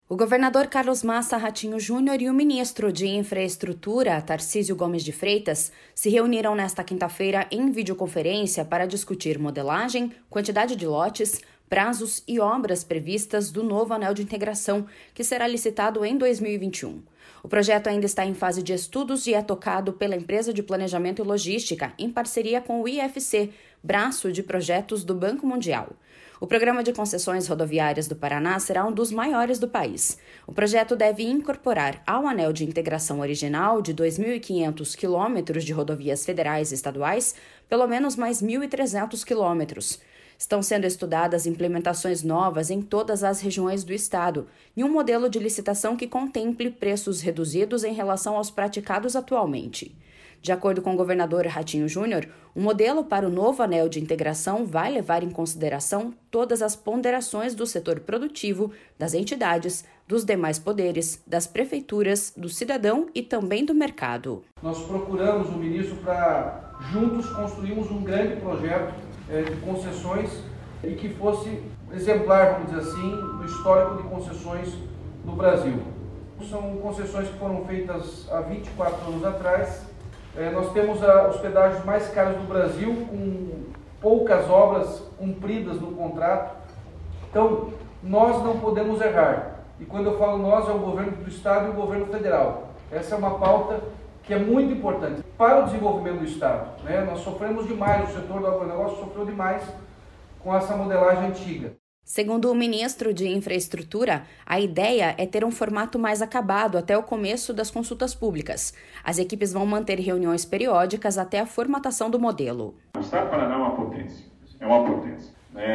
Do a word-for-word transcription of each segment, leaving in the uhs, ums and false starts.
O governador Carlos Massa Ratinho Júnior e o ministro de Infraestrutura, Tarcísio Gomes de Freitas, se reuniram nesta quinta-feira em videoconferência para discutir modelagem, quantidade de lotes, prazos e obras previstas do novo anel de integração, que será licitado em dois mil e vinte e um. O projeto ainda está em fase de estudos e é tocado pela empresa de planejamento e logística, em parceria com o I F C, braço de projetos do Banco Mundial. O programa de concessões rodoviárias do Paraná será um dos maiores do país. O projeto deve incorporar ao anel de integração original de dois mil e quinhentos quilômetros de rodovias federais e estaduais, pelo menos mais mil e trezentos quilômetros. Estão sendo estudadas implementações novas em todas as regiões do estado e um modelo de licitação que contemple preços reduzidos em relação aos praticados atualmente. De acordo com o governador Ratinho Júnior, o modelo para o novo anel de integração vai levar em consideração todas as ponderações do setor produtivo, das entidades, dos demais poderes, das prefeituras, do cidadão e também do mercado. Nós procuramos o ministro para juntos construirmos um grande projeto é, de concessões e que fosse exemplar, vamos dizer assim, no histórico de concessões no Brasil. São concessões que foram feitas há vinte e quatro anos atrás. É, nós temos a, os pedágios mais caros do Brasil, com poucas obras cumpridas no contrato. Então, nós não podemos errar. E quando eu falo nós, é o governo do Estado e o governo federal. Essa é uma pauta que é muito importante para o desenvolvimento do Estado, né? Nós sofremos demais, o setor do agronegócio sofreu demais com essa modelagem antiga. Segundo o ministro de Infraestrutura, a ideia é ter um formato mais acabado até o começo das consultas públicas. As equipes vão manter reuniões periódicas até a formatação do modelo. O Estado do Paraná é uma potência, é uma potência.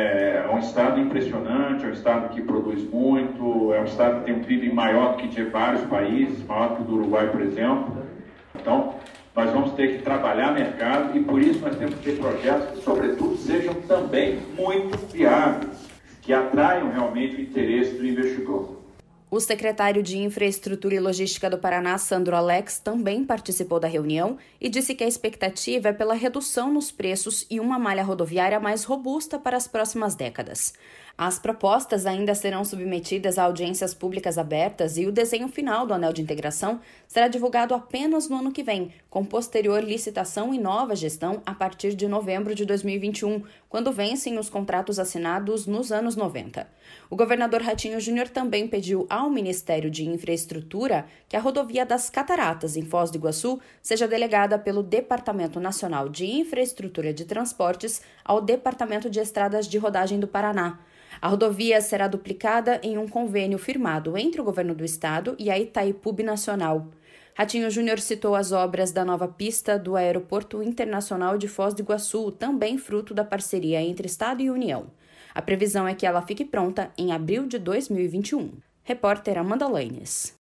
É um estado impressionante, é um estado que produz muito, é um estado que tem um P I B maior do que de vários países, maior que o do Uruguai, por exemplo. Então, nós vamos ter que trabalhar mercado e por isso nós temos que ter projetos que, sobretudo, sejam também muito viáveis, que atraiam realmente o interesse do investidor. O secretário de Infraestrutura e Logística do Paraná, Sandro Alex, também participou da reunião e disse que a expectativa é pela redução nos preços e uma malha rodoviária mais robusta para as próximas décadas. As propostas ainda serão submetidas a audiências públicas abertas e o desenho final do anel de integração será divulgado apenas no ano que vem, com posterior licitação e nova gestão a partir de novembro de dois mil e vinte e um, quando vencem os contratos assinados nos anos noventa. O governador Ratinho Júnior também pediu ao Ministério de Infraestrutura que a rodovia das Cataratas, em Foz do Iguaçu, seja delegada pelo Departamento Nacional de Infraestrutura de Transportes ao Departamento de Estradas de Rodagem do Paraná. A rodovia será duplicada em um convênio firmado entre o governo do estado e a Itaipu Binacional. Ratinho Júnior citou as obras da nova pista do Aeroporto Internacional de Foz do Iguaçu, também fruto da parceria entre Estado e União. A previsão é que ela fique pronta em abril de dois mil e vinte e um. Repórter Amanda Lanes.